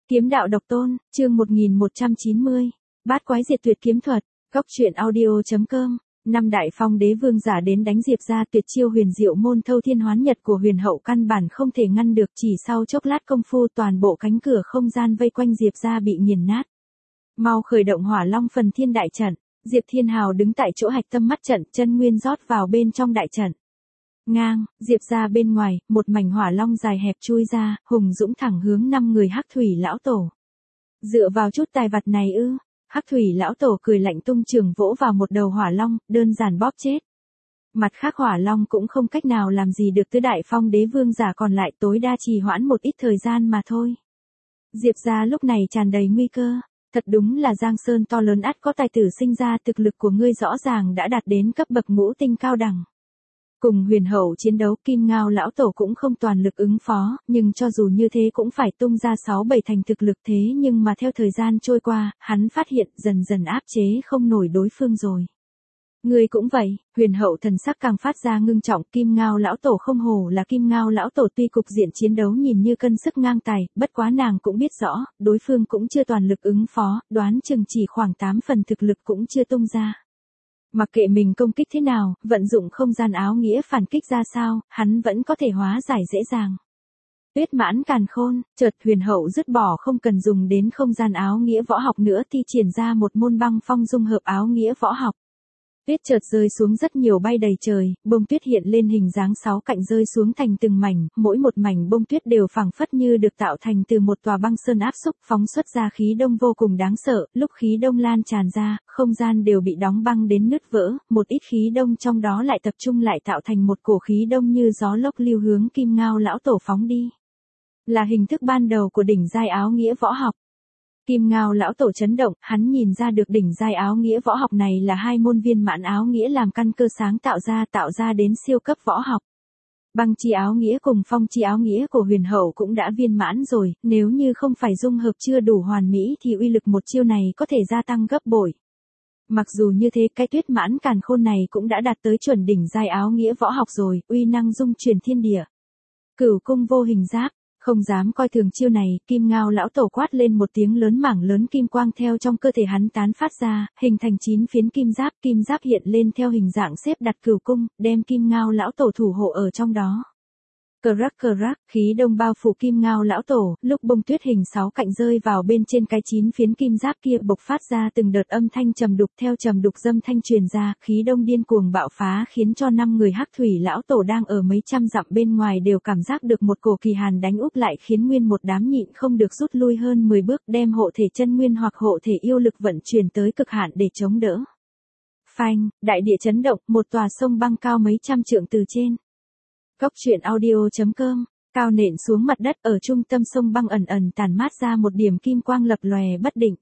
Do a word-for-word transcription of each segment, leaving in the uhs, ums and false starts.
Kiếm đạo độc tôn, chương một nghìn một trăm chín mươi. Bát quái diệt tuyệt kiếm thuật, góc truyện audio.com. Năm đại phong đế vương giả đến đánh Diệp gia, tuyệt chiêu huyền diệu môn thâu thiên hoán nhật của huyền hậu căn bản không thể ngăn được, chỉ sau chốc lát công phu toàn bộ cánh cửa không gian vây quanh Diệp gia bị nghiền nát. Mau khởi động hỏa long phần thiên đại trận. Diệp Thiên Hào đứng tại chỗ hạch tâm mắt trận, chân nguyên rót vào bên trong đại trận. Ngang, Diệp gia bên ngoài, một mảnh hỏa long dài hẹp chui ra, hùng dũng thẳng hướng năm người Hắc Thủy lão tổ. Dựa vào chút tài vật này ư? Hắc Thủy lão tổ cười lạnh tung trường vỗ vào một đầu hỏa long, đơn giản bóp chết. Mặt khác hỏa long cũng không cách nào làm gì được tứ đại phong đế vương giả còn lại, tối đa trì hoãn một ít thời gian mà thôi. Diệp gia lúc này tràn đầy nguy cơ. Thật đúng là giang sơn to lớn ắt có tài tử sinh ra, thực lực của ngươi rõ ràng đã đạt đến cấp bậc ngũ tinh cao đẳng. Cùng huyền hậu chiến đấu, Kim Ngao lão tổ cũng không toàn lực ứng phó, nhưng cho dù như thế cũng phải tung ra sáu bảy thành thực lực, thế nhưng mà theo thời gian trôi qua, hắn phát hiện dần dần áp chế không nổi đối phương rồi. Ngươi cũng vậy, huyền hậu thần sắc càng phát ra ngưng trọng. Kim Ngao lão tổ không hổ là Kim Ngao lão tổ, tuy cục diện chiến đấu nhìn như cân sức ngang tài, bất quá nàng cũng biết rõ, đối phương cũng chưa toàn lực ứng phó, đoán chừng chỉ khoảng tám phần thực lực cũng chưa tung ra. Mặc kệ mình công kích thế nào, vận dụng không gian áo nghĩa phản kích ra sao, hắn vẫn có thể hóa giải dễ dàng. Tuyết mãn càn khôn, chợt huyền hậu dứt bỏ không cần dùng đến không gian áo nghĩa võ học nữa, thi triển ra một môn băng phong dung hợp áo nghĩa võ học. Tuyết chợt rơi xuống rất nhiều, bay đầy trời, bông tuyết hiện lên hình dáng sáu cạnh rơi xuống thành từng mảnh, mỗi một mảnh bông tuyết đều phảng phất như được tạo thành từ một tòa băng sơn áp xúc, phóng xuất ra khí đông vô cùng đáng sợ, lúc khí đông lan tràn ra, không gian đều bị đóng băng đến nứt vỡ, một ít khí đông trong đó lại tập trung lại tạo thành một cổ khí đông như gió lốc lưu hướng Kim Ngao lão tổ phóng đi. Là hình thức ban đầu của đỉnh giai áo nghĩa võ học. Kim Ngao lão tổ chấn động, hắn nhìn ra được đỉnh giai áo nghĩa võ học này là hai môn viên mãn áo nghĩa làm căn cơ sáng tạo ra, tạo ra đến siêu cấp võ học. Băng chi áo nghĩa cùng phong chi áo nghĩa của huyền hậu cũng đã viên mãn rồi, nếu như không phải dung hợp chưa đủ hoàn mỹ thì uy lực một chiêu này có thể gia tăng gấp bội. Mặc dù như thế, cái tuyết mãn càn khôn này cũng đã đạt tới chuẩn đỉnh giai áo nghĩa võ học rồi, uy năng dung truyền thiên địa. Cửu cung vô hình giáp. Không dám coi thường chiêu này, Kim Ngao lão tổ quát lên một tiếng lớn, mảng lớn kim quang theo trong cơ thể hắn tán phát ra, hình thành chín phiến kim giáp, kim giáp hiện lên theo hình dạng xếp đặt cửu cung, đem Kim Ngao lão tổ thủ hộ ở trong đó. Cờ rắc cờ rắc, khí đông bao phủ Kim Ngao lão tổ, lúc bông tuyết hình sáu cạnh rơi vào bên trên cái chín phiến kim giáp kia, bộc phát ra từng đợt âm thanh trầm đục, theo trầm đục dâm thanh truyền ra, khí đông điên cuồng bạo phá, khiến cho năm người Hắc Thủy lão tổ đang ở mấy trăm dặm bên ngoài đều cảm giác được một cổ kỳ hàn đánh úp lại, khiến nguyên một đám nhịn không được rút lui hơn mười bước, đem hộ thể chân nguyên hoặc hộ thể yêu lực vận chuyển tới cực hạn để chống đỡ. Phanh, đại địa chấn động, một tòa sông băng cao mấy trăm trượng từ trên góc truyện audio.com, cao nện xuống mặt đất, ở trung tâm sông băng ẩn ẩn tàn mát ra một điểm kim quang lập lòe bất định.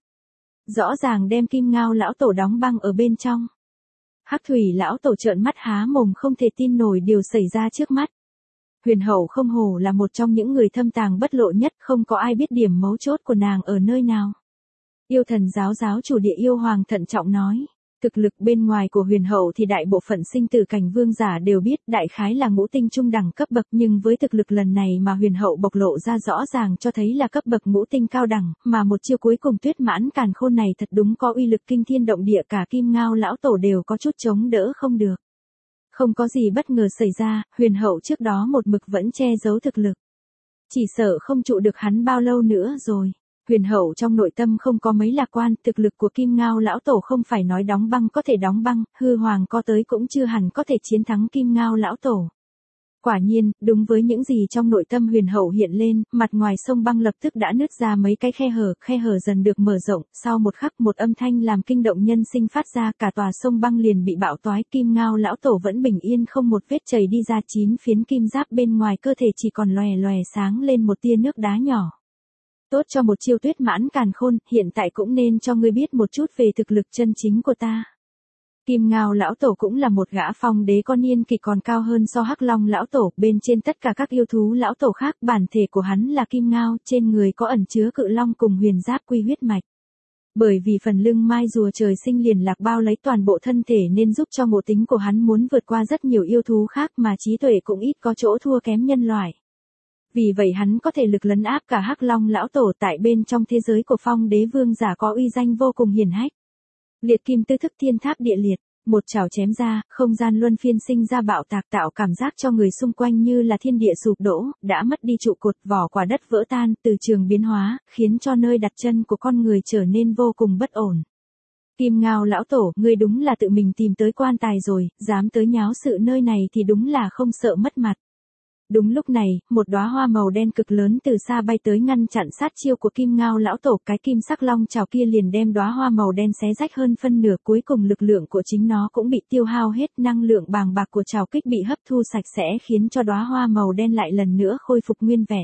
Rõ ràng đem Kim Ngao lão tổ đóng băng ở bên trong. Hắc Thủy lão tổ trợn mắt há mồm không thể tin nổi điều xảy ra trước mắt. Huyền hậu không hổ là một trong những người thâm tàng bất lộ nhất, không có ai biết điểm mấu chốt của nàng ở nơi nào. Yêu thần giáo giáo chủ địa yêu hoàng thận trọng nói. Thực lực bên ngoài của huyền hậu thì đại bộ phận sinh tử cảnh vương giả đều biết, đại khái là ngũ tinh trung đẳng cấp bậc, nhưng với thực lực lần này mà huyền hậu bộc lộ ra rõ ràng cho thấy là cấp bậc ngũ tinh cao đẳng, mà một chiêu cuối cùng tuyết mãn càn khôn này thật đúng có uy lực kinh thiên động địa, cả Kim Ngao lão tổ đều có chút chống đỡ không được. Không có gì bất ngờ xảy ra, huyền hậu trước đó một mực vẫn che giấu thực lực. Chỉ sợ không trụ được hắn bao lâu nữa rồi. Huyền hậu trong nội tâm không có mấy lạc quan, thực lực của Kim Ngao lão tổ không phải nói đóng băng có thể đóng băng, hư hoàng có tới cũng chưa hẳn có thể chiến thắng Kim Ngao lão tổ. Quả nhiên, đúng với những gì trong nội tâm huyền hậu hiện lên, mặt ngoài sông băng lập tức đã nứt ra mấy cái khe hở, khe hở dần được mở rộng, sau một khắc một âm thanh làm kinh động nhân sinh phát ra, cả tòa sông băng liền bị bạo toái, Kim Ngao lão tổ vẫn bình yên không một vết chảy đi ra, chín phiến kim giáp bên ngoài cơ thể chỉ còn lòe lòe sáng lên một tia nước đá nhỏ. Tốt cho một chiêu tuyết mãn càn khôn, hiện tại cũng nên cho ngươi biết một chút về thực lực chân chính của ta. Kim Ngao lão tổ cũng là một gã phong đế con niên kỷ còn cao hơn so Hắc Long lão tổ, bên trên tất cả các yêu thú lão tổ khác, bản thể của hắn là Kim Ngao, trên người có ẩn chứa cự long cùng huyền giáp quy huyết mạch. Bởi vì phần lưng mai rùa trời sinh liền lạc bao lấy toàn bộ thân thể nên giúp cho ngộ tính của hắn muốn vượt qua rất nhiều yêu thú khác, mà trí tuệ cũng ít có chỗ thua kém nhân loại. Vì vậy hắn có thể lực lấn áp cả Hắc Long lão tổ tại bên trong thế giới của Phong Đế Vương giả có uy danh vô cùng hiển hách. Liệt kim tư thức thiên tháp địa liệt, một chảo chém ra, không gian luân phiên sinh ra bạo tạc tạo cảm giác cho người xung quanh như là thiên địa sụp đổ, đã mất đi trụ cột, vỏ quả đất vỡ tan, từ trường biến hóa, khiến cho nơi đặt chân của con người trở nên vô cùng bất ổn. Kim Ngao lão tổ, ngươi đúng là tự mình tìm tới quan tài rồi, dám tới nháo sự nơi này thì đúng là không sợ mất mặt. Đúng lúc này, một đóa hoa màu đen cực lớn từ xa bay tới ngăn chặn sát chiêu của Kim Ngao lão tổ, cái kim sắc long chảo kia liền đem đóa hoa màu đen xé rách hơn phân nửa, cuối cùng lực lượng của chính nó cũng bị tiêu hao hết, năng lượng bàng bạc của trảo kích bị hấp thu sạch sẽ khiến cho đóa hoa màu đen lại lần nữa khôi phục nguyên vẹn.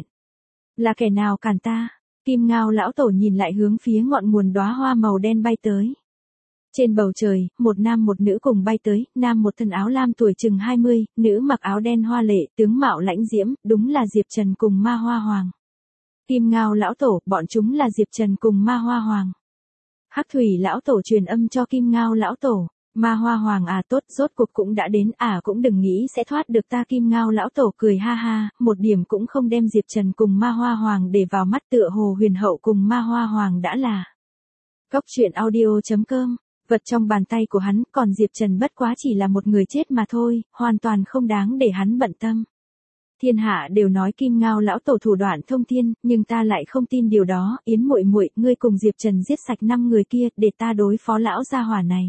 Là kẻ nào cản ta? Kim Ngao lão tổ nhìn lại hướng phía ngọn nguồn đóa hoa màu đen bay tới. Trên bầu trời, một nam một nữ cùng bay tới, nam một thân áo lam tuổi chừng hai mươi, nữ mặc áo đen hoa lệ, tướng mạo lãnh diễm, đúng là Diệp Trần cùng Ma Hoa Hoàng. Kim Ngao lão tổ, bọn chúng là Diệp Trần cùng Ma Hoa Hoàng. Hắc Thủy lão tổ truyền âm cho Kim Ngao lão tổ, Ma Hoa Hoàng à, tốt, rốt cuộc cũng đã đến, à cũng đừng nghĩ sẽ thoát được ta. Kim Ngao lão tổ cười ha ha, một điểm cũng không đem Diệp Trần cùng Ma Hoa Hoàng để vào mắt, tựa hồ huyền hậu cùng Ma Hoa Hoàng đã là. Cốc truyện audio chấm com. Vật trong bàn tay của hắn, còn Diệp Trần bất quá chỉ là một người chết mà thôi, hoàn toàn không đáng để hắn bận tâm. Thiên hạ đều nói Kim Ngao lão tổ thủ đoạn thông thiên, nhưng ta lại không tin điều đó. Yến muội muội, ngươi cùng Diệp Trần giết sạch năm người kia, để ta đối phó lão gia hỏa này.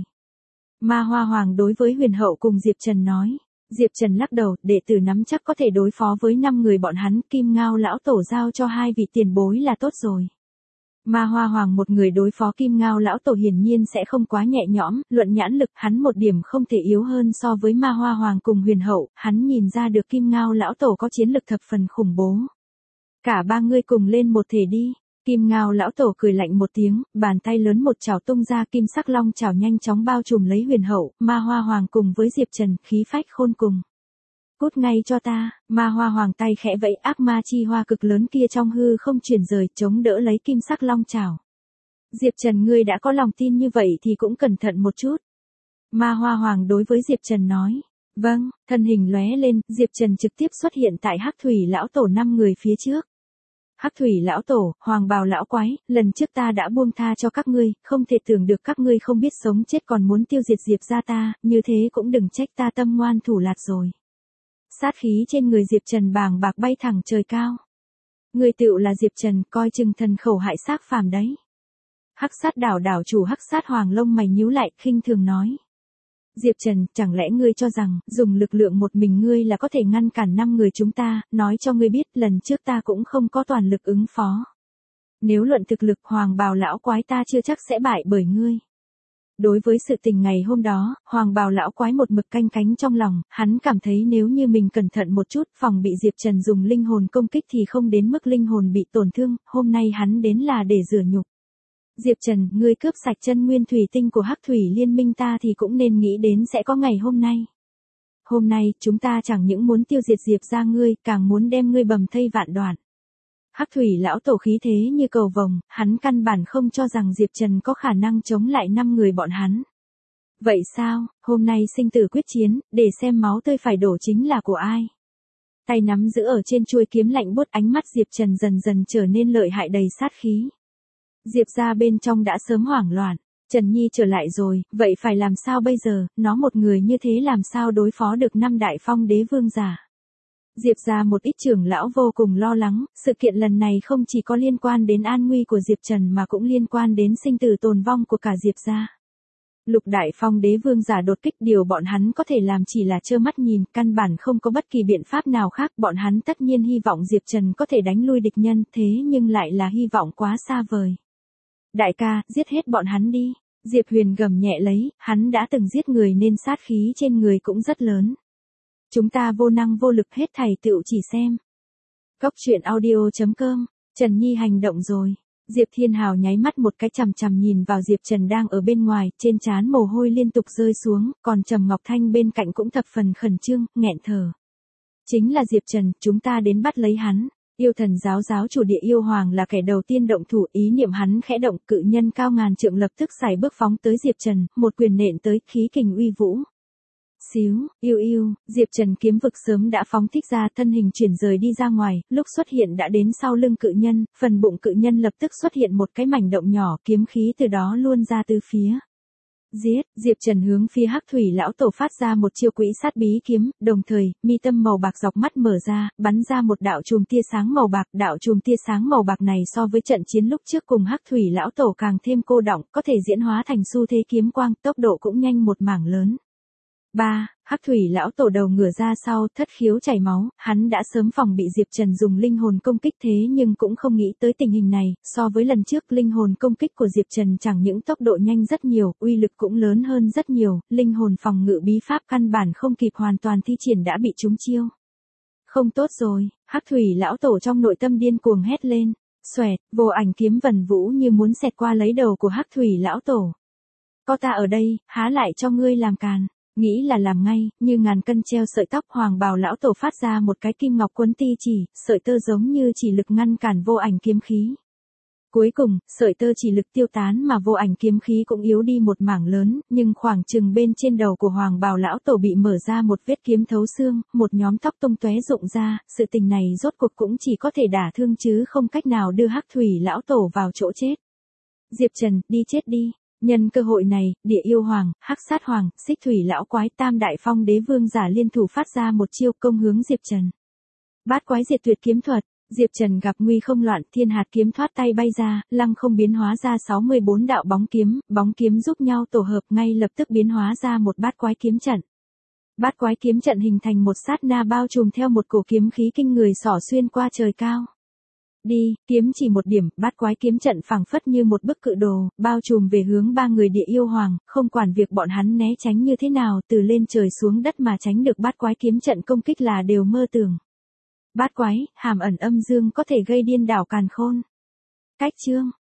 Ma Hoa Hoàng đối với huyền hậu cùng Diệp Trần nói. Diệp Trần lắc đầu, đệ tử nắm chắc có thể đối phó với năm người bọn hắn, Kim Ngao lão tổ giao cho hai vị tiền bối là tốt rồi. Ma Hoa Hoàng một người đối phó Kim Ngao lão tổ hiển nhiên sẽ không quá nhẹ nhõm, luận nhãn lực hắn một điểm không thể yếu hơn so với Ma Hoa Hoàng cùng huyền hậu, hắn nhìn ra được Kim Ngao lão tổ có chiến lực thập phần khủng bố. Cả ba ngươi cùng lên một thể đi. Kim Ngao lão tổ cười lạnh một tiếng, bàn tay lớn một chảo tung ra, kim sắc long chảo nhanh chóng bao trùm lấy huyền hậu, Ma Hoa Hoàng cùng với Diệp Trần, khí phách khôn cùng. Cút ngay cho ta. Ma Hoa Hoàng tay khẽ vẫy, ác ma chi hoa cực lớn kia trong hư không chuyển rời, chống đỡ lấy kim sắc long chảo. Diệp Trần, ngươi đã có lòng tin như vậy thì cũng cẩn thận một chút. Ma Hoa Hoàng đối với Diệp Trần nói. Vâng, thân hình lóe lên, Diệp Trần trực tiếp xuất hiện tại Hắc Thủy lão tổ năm người phía trước. Hắc Thủy lão tổ, Hoàng Bào lão quái, lần trước ta đã buông tha cho các ngươi, không thể tưởng được các ngươi không biết sống chết còn muốn tiêu diệt Diệp gia ta, như thế cũng đừng trách ta tâm ngoan thủ lạt rồi. Sát khí trên người Diệp Trần bàng bạc bay thẳng trời cao. Người tựu là Diệp Trần, coi chừng thần khẩu hại xác phàm đấy. Hắc sát đảo đảo chủ Hắc sát Hoàng lông mày nhíu lại, khinh thường nói. Diệp Trần, chẳng lẽ ngươi cho rằng, dùng lực lượng một mình ngươi là có thể ngăn cản năm người chúng ta, nói cho ngươi biết, lần trước ta cũng không có toàn lực ứng phó. Nếu luận thực lực, Hoàng Bào lão quái ta chưa chắc sẽ bại bởi ngươi. Đối với sự tình ngày hôm đó, Hoàng Bào lão quái một mực canh cánh trong lòng, hắn cảm thấy nếu như mình cẩn thận một chút, phòng bị Diệp Trần dùng linh hồn công kích thì không đến mức linh hồn bị tổn thương, hôm nay hắn đến là để rửa nhục. Diệp Trần, ngươi cướp sạch chân nguyên thủy tinh của Hắc Thủy liên minh ta thì cũng nên nghĩ đến sẽ có ngày hôm nay. Hôm nay, chúng ta chẳng những muốn tiêu diệt Diệp gia ngươi, càng muốn đem ngươi bầm thây vạn đoạn. Hắc Thủy lão tổ khí thế như cầu vồng, hắn căn bản không cho rằng Diệp Trần có khả năng chống lại năm người bọn hắn. Vậy sao, hôm nay sinh tử quyết chiến, để xem máu tươi phải đổ chính là của ai. Tay nắm giữ ở trên chuôi kiếm lạnh buốt, ánh mắt Diệp Trần dần dần trở nên lợi hại đầy sát khí. Diệp gia bên trong đã sớm hoảng loạn, Trần Nhi trở lại rồi, vậy phải làm sao bây giờ, nó một người như thế làm sao đối phó được năm đại phong đế vương giả. Diệp gia một ít trưởng lão vô cùng lo lắng, sự kiện lần này không chỉ có liên quan đến an nguy của Diệp Trần mà cũng liên quan đến sinh tử tồn vong của cả Diệp gia. Lục đại phong đế vương giả đột kích, điều bọn hắn có thể làm chỉ là trơ mắt nhìn, căn bản không có bất kỳ biện pháp nào khác, bọn hắn tất nhiên hy vọng Diệp Trần có thể đánh lui địch nhân, thế nhưng lại là hy vọng quá xa vời. Đại ca, giết hết bọn hắn đi. Diệp Huyền gầm nhẹ lấy, hắn đã từng giết người nên sát khí trên người cũng rất lớn. Chúng ta vô năng vô lực, hết thảy tựu chỉ xem. Cốc truyện audio chấm com, Trần Nhi hành động rồi. Diệp Thiên Hào nháy mắt một cái, chằm chằm nhìn vào Diệp Trần đang ở bên ngoài, trên trán mồ hôi liên tục rơi xuống, còn Trầm Ngọc Thanh bên cạnh cũng thập phần khẩn trương, nghẹn thở. Chính là Diệp Trần, chúng ta đến bắt lấy hắn. Yêu thần giáo giáo chủ địa yêu hoàng là kẻ đầu tiên động thủ, ý niệm hắn khẽ động, cự nhân cao ngàn trượng lập tức xài bước phóng tới Diệp Trần, một quyền nện tới, khí kình uy vũ. Xíu, yêu yêu, Diệp Trần kiếm vực sớm đã phóng thích ra, thân hình chuyển rời đi ra ngoài, lúc xuất hiện đã đến sau lưng cự nhân, phần bụng cự nhân lập tức xuất hiện một cái mảnh động nhỏ, kiếm khí từ đó luôn ra từ phía. Giết, Diệp Trần hướng phía Hắc Thủy lão tổ phát ra một chiêu quỹ sát bí kiếm, đồng thời, mi tâm màu bạc dọc mắt mở ra, bắn ra một đạo chùm tia sáng màu bạc, đạo chùm tia sáng màu bạc này so với trận chiến lúc trước cùng Hắc Thủy lão tổ càng thêm cô đọng, có thể diễn hóa thành xu thế kiếm quang, tốc độ cũng nhanh một mảng lớn. ba. Hắc Thủy lão tổ đầu ngửa ra sau, thất khiếu chảy máu, hắn đã sớm phòng bị Diệp Trần dùng linh hồn công kích thế nhưng cũng không nghĩ tới tình hình này, so với lần trước linh hồn công kích của Diệp Trần chẳng những tốc độ nhanh rất nhiều, uy lực cũng lớn hơn rất nhiều, linh hồn phòng ngự bí pháp căn bản không kịp hoàn toàn thi triển đã bị trúng chiêu. Không tốt rồi, Hắc Thủy lão tổ trong nội tâm điên cuồng hét lên, xoẹt, vô ảnh kiếm vần vũ như muốn xẹt qua lấy đầu của Hắc Thủy lão tổ. Có ta ở đây, há lại cho ngươi làm càn. Nghĩ là làm ngay, như ngàn cân treo sợi tóc, Hoàng Bào lão tổ phát ra một cái kim ngọc quấn ti chỉ, sợi tơ giống như chỉ lực ngăn cản vô ảnh kiếm khí. Cuối cùng, sợi tơ chỉ lực tiêu tán mà vô ảnh kiếm khí cũng yếu đi một mảng lớn, nhưng khoảng chừng bên trên đầu của Hoàng Bào lão tổ bị mở ra một vết kiếm thấu xương, một nhóm tóc tung tóe rụng ra, sự tình này rốt cuộc cũng chỉ có thể đả thương chứ không cách nào đưa Hắc Thủy lão tổ vào chỗ chết. Diệp Trần, đi chết đi. Nhân cơ hội này, Địa Yêu Hoàng, Hắc Sát Hoàng, Xích Thủy lão quái, Tam Đại Phong Đế Vương giả liên thủ phát ra một chiêu công hướng Diệp Trần. Bát quái diệt tuyệt kiếm thuật, Diệp Trần gặp nguy không loạn, thiên hạt kiếm thoát tay bay ra, lăng không biến hóa ra sáu mươi bốn đạo bóng kiếm, bóng kiếm giúp nhau tổ hợp ngay lập tức biến hóa ra một bát quái kiếm trận. Bát quái kiếm trận hình thành một sát na bao trùm theo một cổ kiếm khí kinh người xỏ xuyên qua trời cao. Đi, kiếm chỉ một điểm, bát quái kiếm trận phảng phất như một bức cự đồ, bao trùm về hướng ba người Địa Yêu Hoàng, không quản việc bọn hắn né tránh như thế nào, từ lên trời xuống đất mà tránh được bát quái kiếm trận công kích là đều mơ tưởng. Bát quái, hàm ẩn âm dương có thể gây điên đảo càn khôn. Cách chương